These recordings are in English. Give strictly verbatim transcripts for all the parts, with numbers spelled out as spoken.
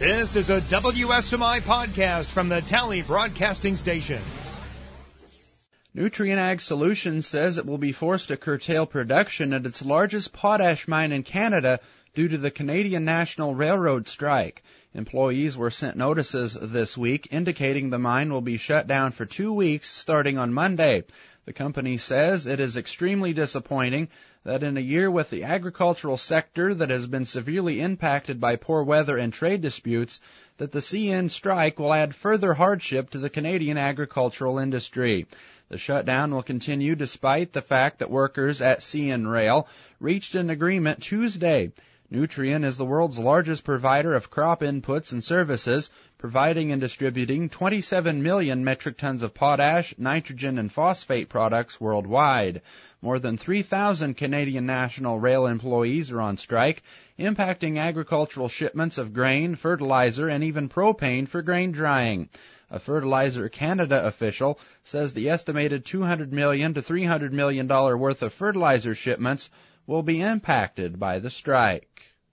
This is a W S M I podcast from the Tally Broadcasting Station. Nutrien Ag Solutions says it will be forced to curtail production at its largest potash mine in Canada due to the Canadian National Railroad strike. Employees were sent notices this week indicating the mine will be shut down for two weeks starting on Monday. The company says it is extremely disappointing that in a year with the agricultural sector that has been severely impacted by poor weather and trade disputes, that the C N strike will add further hardship to the Canadian agricultural industry. The shutdown will continue despite the fact that workers at C N Rail reached an agreement Tuesday. Nutrien is the world's largest provider of crop inputs and services, providing and distributing twenty-seven million metric tons of potash, nitrogen, and phosphate products worldwide. More than three thousand Canadian National Rail employees are on strike, impacting agricultural shipments of grain, fertilizer, and even propane for grain drying. A Fertilizer Canada official says the estimated two hundred million dollars to three hundred million dollars worth of fertilizer shipments will be impacted by the strike.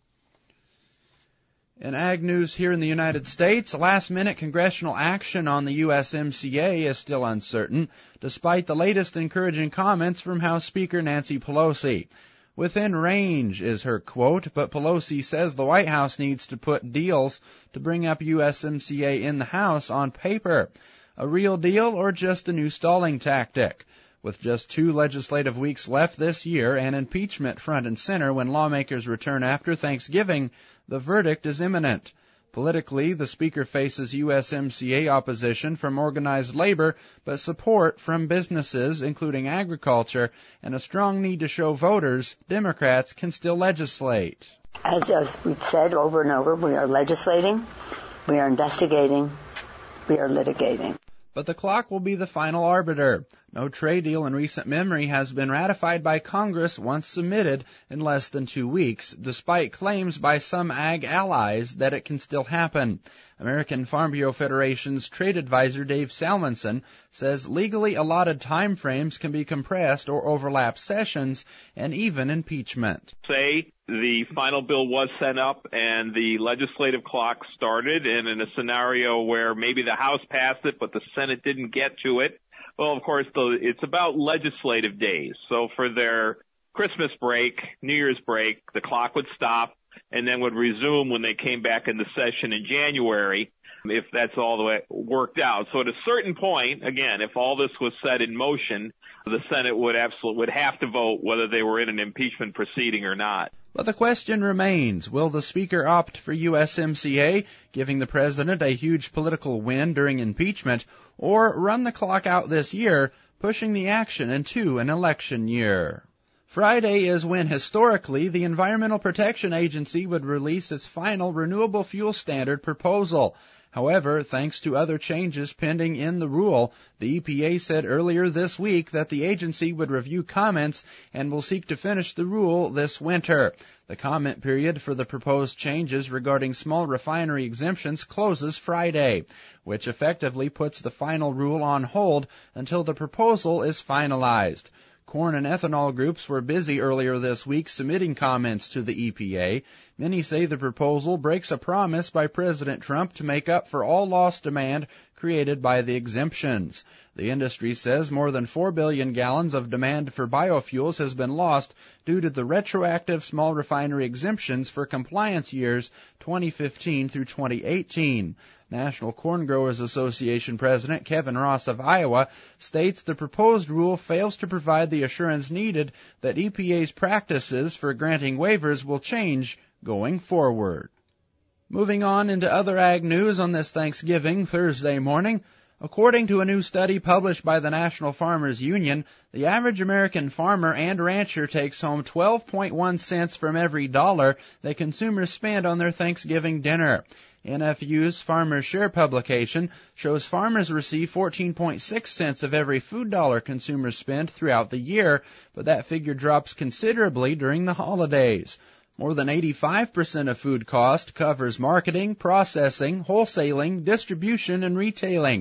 In ag news here in the United States, last-minute congressional action on the U S M C A is still uncertain, despite the latest encouraging comments from House Speaker Nancy Pelosi. Within range is her quote, but Pelosi says the White House needs to put deals to bring up U S M C A in the House on paper. A real deal or just a new stalling tactic? With just two legislative weeks left this year and impeachment front and center when lawmakers return after Thanksgiving, the verdict is imminent. Politically, the Speaker faces U S M C A opposition from organized labor, but support from businesses, including agriculture, and a strong need to show voters Democrats can still legislate. As, as we've said over and over, we are legislating, we are investigating, we are litigating. But the clock will be the final arbiter. No trade deal in recent memory has been ratified by Congress once submitted in less than two weeks, despite claims by some ag allies that it can still happen. American Farm Bureau Federation's trade advisor Dave Salmonson says legally allotted time frames can be compressed or overlap sessions and even impeachment. Say the final bill was sent up and the legislative clock started, and in a scenario where maybe the House passed it but the Senate didn't get to it, well, of course, it's about legislative days. So for their Christmas break, New Year's break, the clock would stop and then would resume when they came back into session in January, if that's all the way it worked out. So at a certain point, again, if all this was set in motion, the Senate would absolutely would have to vote whether they were in an impeachment proceeding or not. But the question remains, will the Speaker opt for U S M C A, giving the President a huge political win during impeachment, or run the clock out this year, pushing the action into an election year? Friday is when, historically, the Environmental Protection Agency would release its final renewable fuel standard proposal. However, thanks to other changes pending in the rule, the E P A said earlier this week that the agency would review comments and will seek to finish the rule this winter. The comment period for the proposed changes regarding small refinery exemptions closes Friday, which effectively puts the final rule on hold until the proposal is finalized. Corn and ethanol groups were busy earlier this week submitting comments to the E P A. Many say the proposal breaks a promise by President Trump to make up for all lost demand created by the exemptions. The industry says more than four billion gallons of demand for biofuels has been lost due to the retroactive small refinery exemptions for compliance years twenty fifteen through twenty eighteen. National Corn Growers Association President Kevin Ross of Iowa states the proposed rule fails to provide the assurance needed that E P A's practices for granting waivers will change going forward. Moving on into other ag news on this Thanksgiving Thursday morning, according to a new study published by the National Farmers Union, the average American farmer and rancher takes home twelve point one cents from every dollar that consumers spend on their Thanksgiving dinner. N F U's Farmers Share publication shows farmers receive fourteen point six cents of every food dollar consumers spend throughout the year, but that figure drops considerably during the holidays. More than eighty-five percent of food cost covers marketing, processing, wholesaling, distribution, and retailing.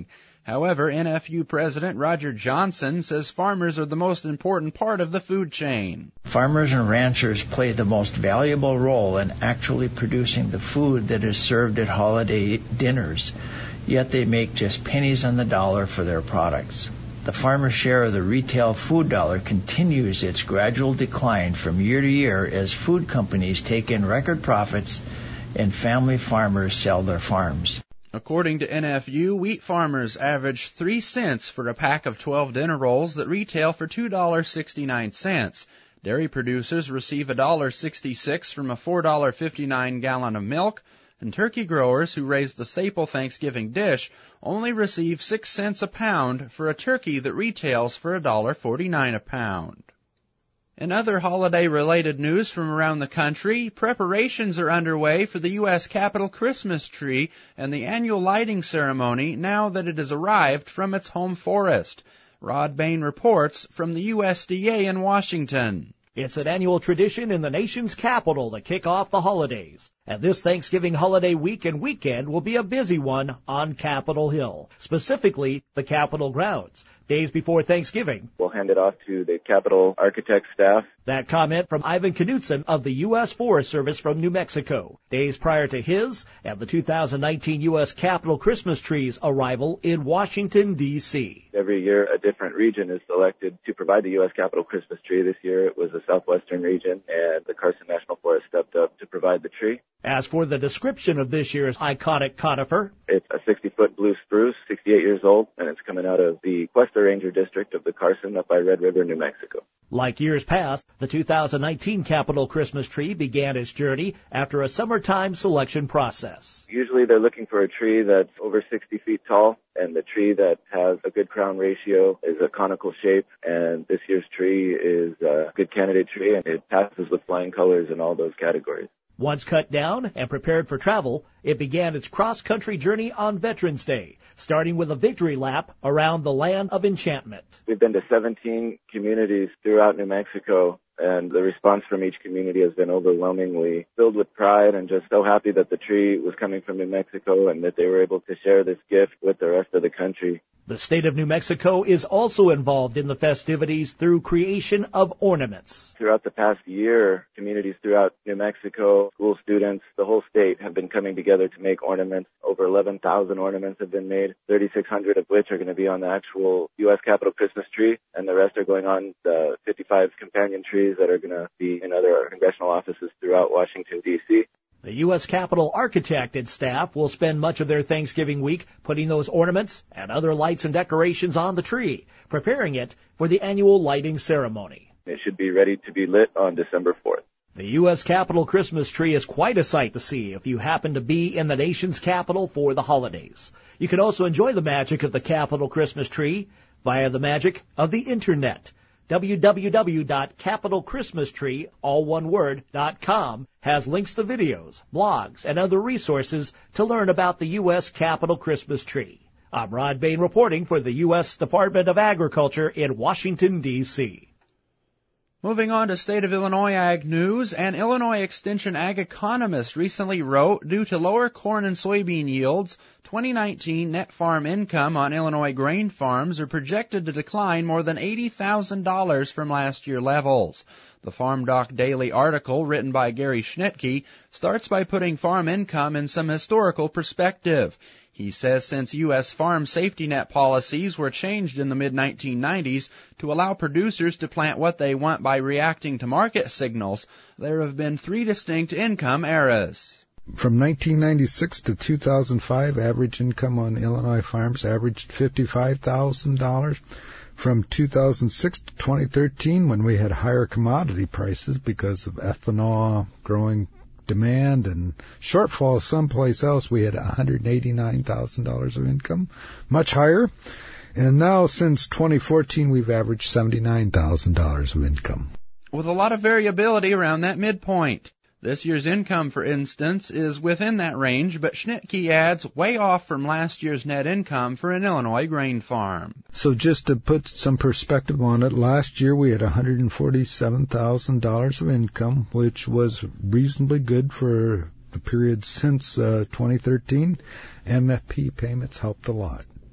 However, N F U President Roger Johnson says farmers are the most important part of the food chain. Farmers and ranchers play the most valuable role in actually producing the food that is served at holiday dinners, yet they make just pennies on the dollar for their products. The farmer's share of the retail food dollar continues its gradual decline from year to year as food companies take in record profits and family farmers sell their farms. According to N F U, wheat farmers average three cents for a pack of twelve dinner rolls that retail for two dollars and sixty-nine cents. Dairy producers receive one dollar and sixty-six cents from a four dollars and fifty-nine cent gallon of milk, and turkey growers who raise the staple Thanksgiving dish only receive six cents a pound for a turkey that retails for one dollar and forty-nine cents a pound. In other holiday-related news from around the country, preparations are underway for the U S Capitol Christmas tree and the annual lighting ceremony now that it has arrived from its home forest. Rod Bain reports from the U S D A in Washington. It's an annual tradition in the nation's capital to kick off the holidays. And this Thanksgiving holiday week and weekend will be a busy one on Capitol Hill, specifically the Capitol grounds. Days before Thanksgiving, we'll hand it off to the Capitol architect staff. That comment from Ivan Knutson of the U S Forest Service from New Mexico, days prior to his and the two thousand nineteen U S Capitol Christmas tree's arrival in Washington, D C Every year, a different region is selected to provide the U S Capitol Christmas tree. This year, it was the southwestern region, and the Carson National Forest stepped up to provide the tree. As for the description of this year's iconic conifer, it's a sixty-foot blue spruce, sixty-eight years old, and it's coming out of the Cuesta Ranger District of the Carson up by Red River, New Mexico. Like years past, the two thousand nineteen Capitol Christmas tree began its journey after a summertime selection process. Usually they're looking for a tree that's over sixty feet tall, and the tree that has a good crown ratio is a conical shape, and this year's tree is a good candidate tree, and it passes with flying colors in all those categories. Once cut down and prepared for travel, it began its cross-country journey on Veterans Day, starting with a victory lap around the Land of Enchantment. We've been to seventeen communities throughout New Mexico, and the response from each community has been overwhelmingly filled with pride and just so happy that the tree was coming from New Mexico and that they were able to share this gift with the rest of the country. The state of New Mexico is also involved in the festivities through creation of ornaments. Throughout the past year, communities throughout New Mexico, school students, the whole state have been coming together to make ornaments. Over eleven thousand ornaments have been made, thirty-six hundred of which are going to be on the actual U S Capitol Christmas tree, and the rest are going on the fifty-five companion trees that are going to be in other congressional offices throughout Washington, D C The U S Capitol architect and staff will spend much of their Thanksgiving week putting those ornaments and other lights and decorations on the tree, preparing it for the annual lighting ceremony. It should be ready to be lit on December fourth. The U S Capitol Christmas tree is quite a sight to see if you happen to be in the nation's capital for the holidays. You can also enjoy the magic of the Capitol Christmas tree via the magic of the Internet. w w w dot capitol christmas tree, all one word, dot com has links to videos, blogs, and other resources to learn about the U S Capitol Christmas tree. I'm Rod Bain reporting for the U S Department of Agriculture in Washington, D C Moving on to State of Illinois Ag News, an Illinois Extension ag economist recently wrote, due to lower corn and soybean yields, twenty nineteen net farm income on Illinois grain farms are projected to decline more than eighty thousand dollars from last year levels. The Farm Doc Daily article, written by Gary Schnitke, starts by putting farm income in some historical perspective. He says since U S farm safety net policies were changed in the mid nineteen nineties to allow producers to plant what they want by reacting to market signals, there have been three distinct income eras. From nineteen ninety-six to two thousand five, average income on Illinois farms averaged fifty-five thousand dollars. From two thousand six to twenty thirteen, when we had higher commodity prices because of ethanol, growing demand, and shortfall someplace else, we had one hundred eighty-nine thousand dollars of income, much higher. And now, since twenty fourteen, we've averaged seventy-nine thousand dollars of income. With a lot of variability around that midpoint. This year's income, for instance, is within that range, but Schnitke adds way off from last year's net income for an Illinois grain farm. So just to put some perspective on it, last year we had one hundred forty-seven thousand dollars of income, which was reasonably good for the period since uh, twenty thirteen. M F P payments helped a lot.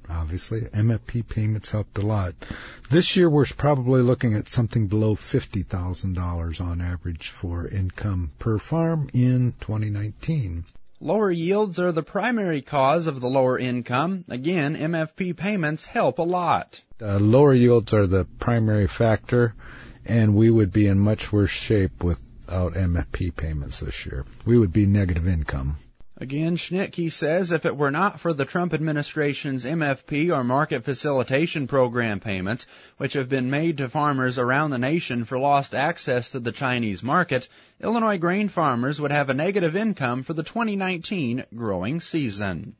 obviously. M F P payments helped a lot. This year we're probably looking at something below fifty thousand dollars on average for income per farm in twenty nineteen. Lower yields are the primary cause of the lower income. Again, M F P payments help a lot. Uh, lower yields are the primary factor, and we would be in much worse shape without M F P payments this year. We would be negative income. Again, Schnittke says if it were not for the Trump administration's M F P or Market Facilitation Program payments, which have been made to farmers around the nation for lost access to the Chinese market, Illinois grain farmers would have a negative income for the twenty nineteen growing season.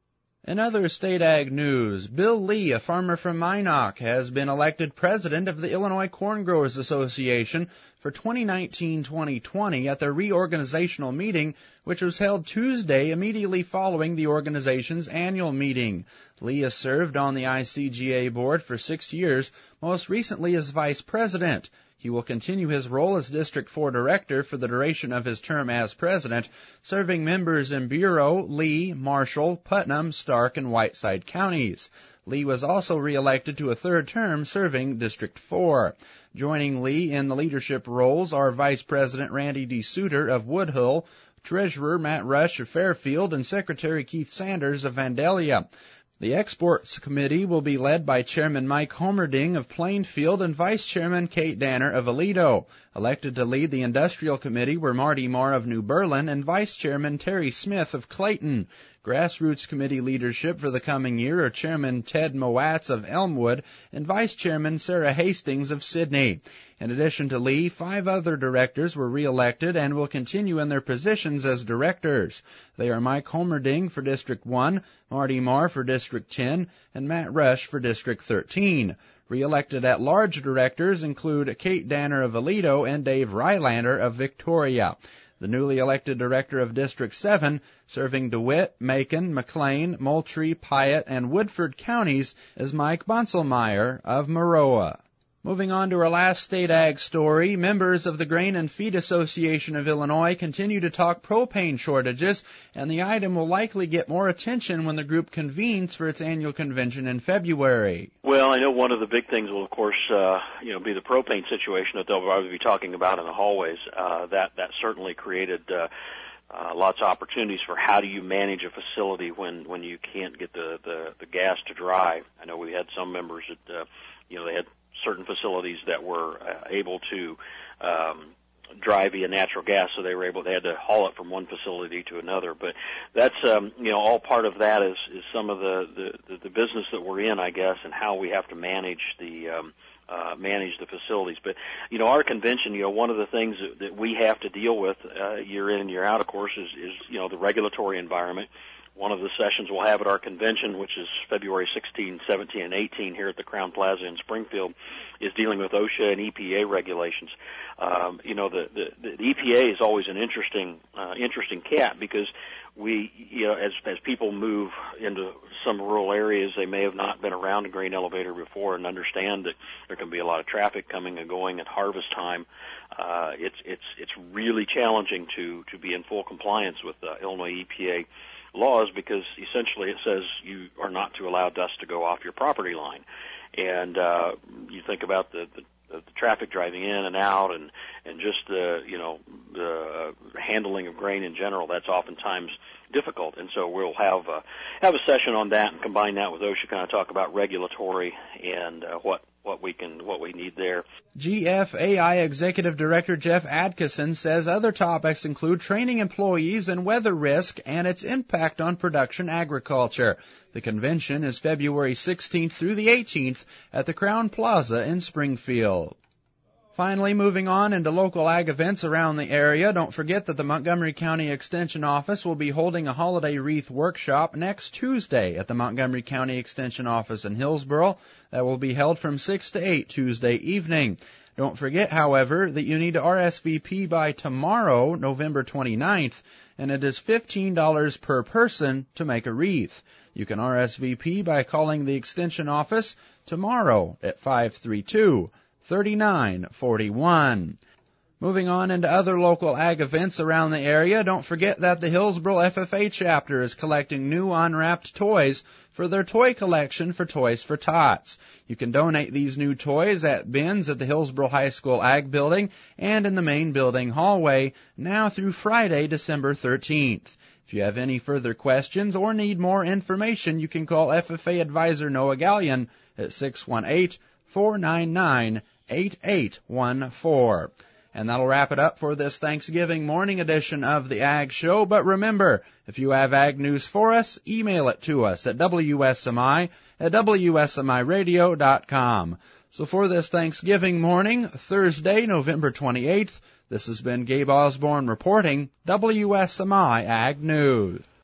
In other state ag news, Bill Lee, a farmer from Minot, has been elected president of the Illinois Corn Growers Association for twenty nineteen twenty twenty at their reorganizational meeting, which was held Tuesday immediately following the organization's annual meeting. Lee has served on the I C G A board for six years, most recently as vice president. He will continue his role as District four Director for the duration of his term as President, serving members in Bureau, Lee, Marshall, Putnam, Stark, and Whiteside counties. Lee was also reelected to a third term serving District four. Joining Lee in the leadership roles are Vice President Randy D. Suter of Woodhull, Treasurer Matt Rush of Fairfield, and Secretary Keith Sanders of Vandalia. The Exports Committee will be led by Chairman Mike Homerding of Plainfield and Vice Chairman Kate Danner of Aledo. Elected to lead the Industrial Committee were Marty Marr of New Berlin and Vice Chairman Terry Smith of Clayton. Grassroots Committee leadership for the coming year are Chairman Ted Mowatz of Elmwood and Vice Chairman Sarah Hastings of Sidney. In addition to Lee, five other directors were reelected and will continue in their positions as directors. They are Mike Homerding for District one, Marty Marr for District ten, and Matt Rush for District thirteen. Reelected at-large directors include Kate Danner of Aledo and Dave Rylander of Victoria. The newly elected director of District seven, serving DeWitt, Macon, McLean, Moultrie, Piatt, and Woodford counties, is Mike Bunselmeyer of Maroa. Moving on to our last state ag story, members of the Grain and Feed Association of Illinois continue to talk propane shortages, and the item will likely get more attention when the group convenes for its annual convention in February. Well, I know one of the big things will, of course, uh, you know, be the propane situation that they'll probably be talking about in the hallways. Uh, that that certainly created uh, uh, lots of opportunities for how do you manage a facility when when you can't get the the, the gas to dry. I know we had some members that uh, you know they had certain facilities that were uh, able to um, dry via natural gas, so they were able, they had to haul it from one facility to another. But that's, um, you know, all part of that is, is some of the, the, the business that we're in, I guess, and how we have to manage the, um, uh, manage the facilities. But, you know, our convention, you know, one of the things that, that we have to deal with, uh, year in and year out, of course, is, is, you know, the regulatory environment. One of the sessions we'll have at our convention, which is February sixteenth, seventeenth, and eighteenth here at the Crown Plaza in Springfield, is dealing with OSHA and E P A regulations. Um, you know, the, the, the E P A is always an interesting, uh, interesting cat because we, you know, as, as people move into some rural areas, they may have not been around a grain elevator before and understand that there can be a lot of traffic coming and going at harvest time. Uh, it's, it's, it's really challenging to, to be in full compliance with uh, Illinois E P A laws because essentially it says you are not to allow dust to go off your property line. And uh, you think about the, the, the traffic driving in and out and, and just the, you know, the handling of grain in general, that's oftentimes difficult. And so we'll have a, have a session on that and combine that with OSHA, kind of talk about regulatory and uh, what what we can, what we need there. G F A I Executive Director Jeff Adkisson says other topics include training employees and weather risk and its impact on production agriculture. The convention is February sixteenth through the eighteenth at the Crown Plaza in Springfield. Finally, moving on into local ag events around the area, don't forget that the Montgomery County Extension Office will be holding a holiday wreath workshop next Tuesday at the Montgomery County Extension Office in Hillsboro. That will be held from six to eight Tuesday evening. Don't forget, however, that you need to R S V P by tomorrow, November twenty-ninth, and it is fifteen dollars per person to make a wreath. You can R S V P by calling the Extension Office tomorrow at five three two, three nine four one. Moving on into other local ag events around the area, don't forget that the Hillsboro F F A chapter is collecting new unwrapped toys for their toy collection for Toys for Tots. You can donate these new toys at bins at the Hillsboro High School Ag Building and in the main building hallway now through Friday, December thirteenth. If you have any further questions or need more information, you can call F F A Advisor Noah Gallion at six one eight, four nine nine, eight eight one four. And that'll wrap it up for this Thanksgiving morning edition of the Ag Show. But remember, if you have ag news for us, email it to us at W S M I at W S M I radio dot com. So for this Thanksgiving morning, Thursday, November twenty-eighth, this has been Gabe Osborne reporting W S M I Ag News.